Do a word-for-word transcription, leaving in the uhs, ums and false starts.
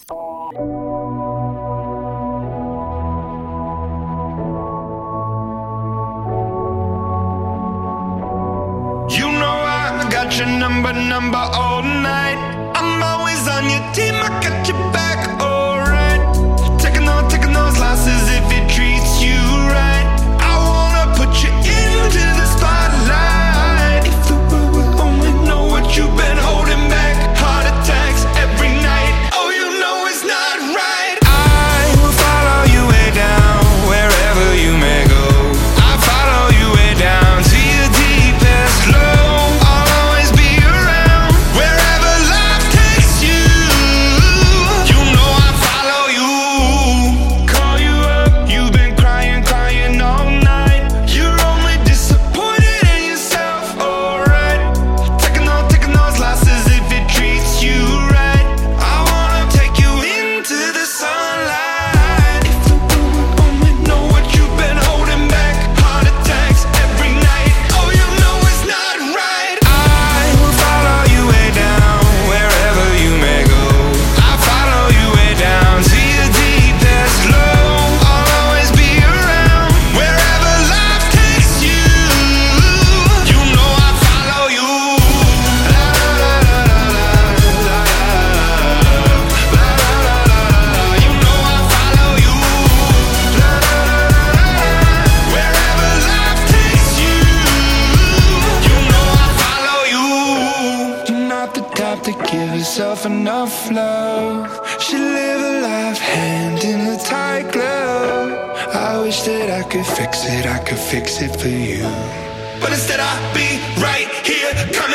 You know I got your number, number all night. I'm always on your team, I got your back, alright. Taking on, taking those losses if it treats you right. I wanna put you into the spotlight. If the world would only know what you've been holding back. Heart attacks every night, oh you know it's not right. I will follow you way down, wherever you may go. I follow you way down to your deepest low. I'll always be around, wherever life takes you. You know I follow you. Call you up, you've been crying, crying all night. You're only disappointed in yourself, alright. Taking on, taking those losses if it treats you right. I wanna take you into the sunlight. If the world would only know what you've been holding back. Heart attacks every night, oh you know it's not right. I will follow you way down, wherever you may go. I follow you way down to your deepest low. I'll always be around, wherever life takes you. You know I follow you. La la la la la la la la la la. You know I follow you. La la la la la. Wherever life takes you. You know I follow you. You're not the type to give yourself enough love. Should live a life hand in a tight glove. I wish that I could fix it, I could fix it for you. But instead I'll be right here.